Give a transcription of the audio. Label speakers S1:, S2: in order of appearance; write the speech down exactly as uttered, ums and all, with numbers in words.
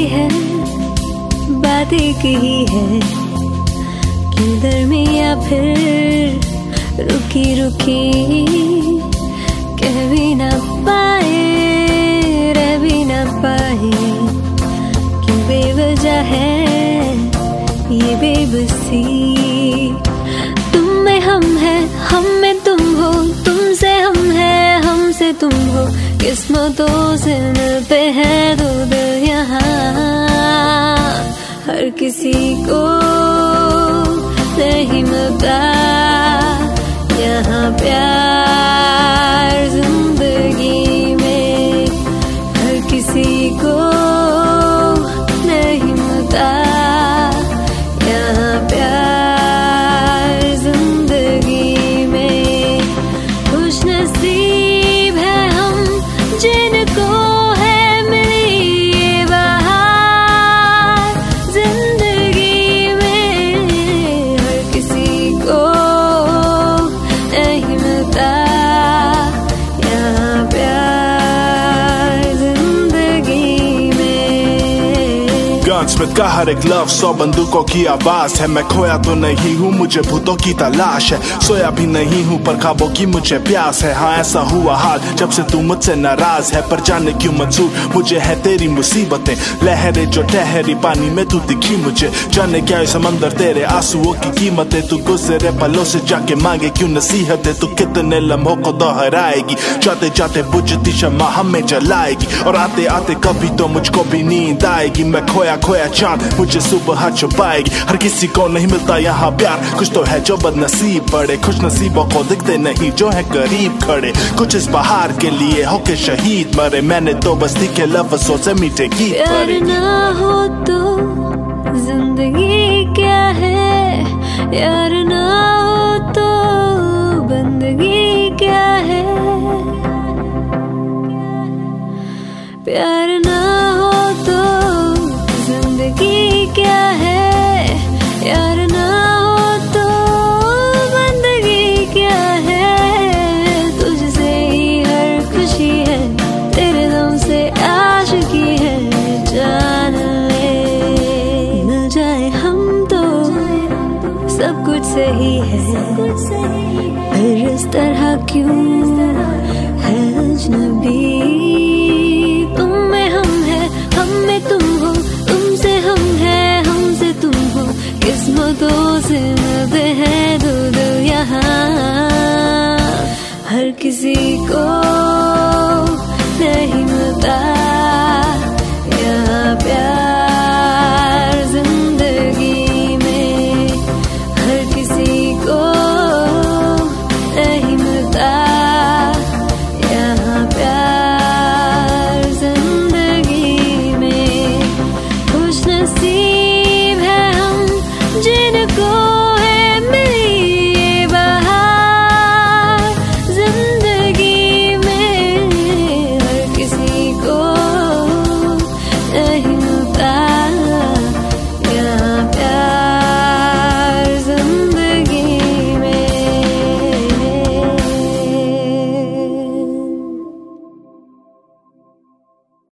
S1: है, बात एक ही है, क्यों दरमिया फिर रुकी रुकी, कह भी ना पाए रह भी ना पाए, क्यों बेवजह है ये बेबसी। तुम में हम है, हम में तुम हो, तुमसे हम है, हमसे तुम हो, किस्मतों से मिलते हैं दो दिल यहाँ। हर किसी को नहीं मिलता यहाँ प्यार जिंदगी में, हर किसी को नहीं मिलता यहाँ प्यार जिंदगी में। खुश नसीब है हम जिनको है मिली ये बहार जिंदगी में, हर किसी को नहीं मिलता यहाँ प्यार जिंदगी में।
S2: गन्समिथ का हर एक लव सौ बंदूकों की आवाज है, मैं खोया तो नहीं हूँ मुझे भूतों की तलाश है, सोया भी नहीं हूँ पर ख्वाबों की मुझे प्यास है। हाँ ऐसा हुआ हाल जब से तू मुझसे नाराज है, पर जाने क्यों मंजूर मुझे है तेरी मुसीबतें, लहरें जो ठहरी पानी में तू दिखी मुझे, जाने क्या है समंदर तेरे आंसुओं की कीमतें, तू गुजरे पलों से जाके मांगे क्यों नसीहतें, तू कितने लम्हों को दोहराएगी, जाते जाते बुझती शम्मा हमें जलाएगी, और आते आते कभी तो मुझको भी नींद आएगी। मैं खोया खोया चांद मुझे सुबह छुपाएगी, हर किसी को नहीं मिलता यहाँ प्यार, कुछ तो है जो बदनसीब बड़े खुश नसीबों को दिखते नहीं जो है करीब खड़े, कुछ इस बहार के लिए होके शहीद मरे, मैंने तो बस दिखे लफ्ज़ों से मीठे गीत
S1: प्यार ना हो तो जिंदगी क्या है, यार ना हो तो बंदगी क्या है, प्यार ना हो तो जिंदगी क्या है, यार ना हो तो बंदगी क्या है। तुझसे ही हर खुशी है, तेरे दम से आशिकी है, जान ले मिल जाए हम तो सब कुछ सही है, फिर इस तरह क्यों है अजनबी। तुम में हम है, हम में तुम हो, तुमसे हम है, हमसे तुम हो, किस्मतों से मिलते हैं दो दिल यहाँ। हर किसी को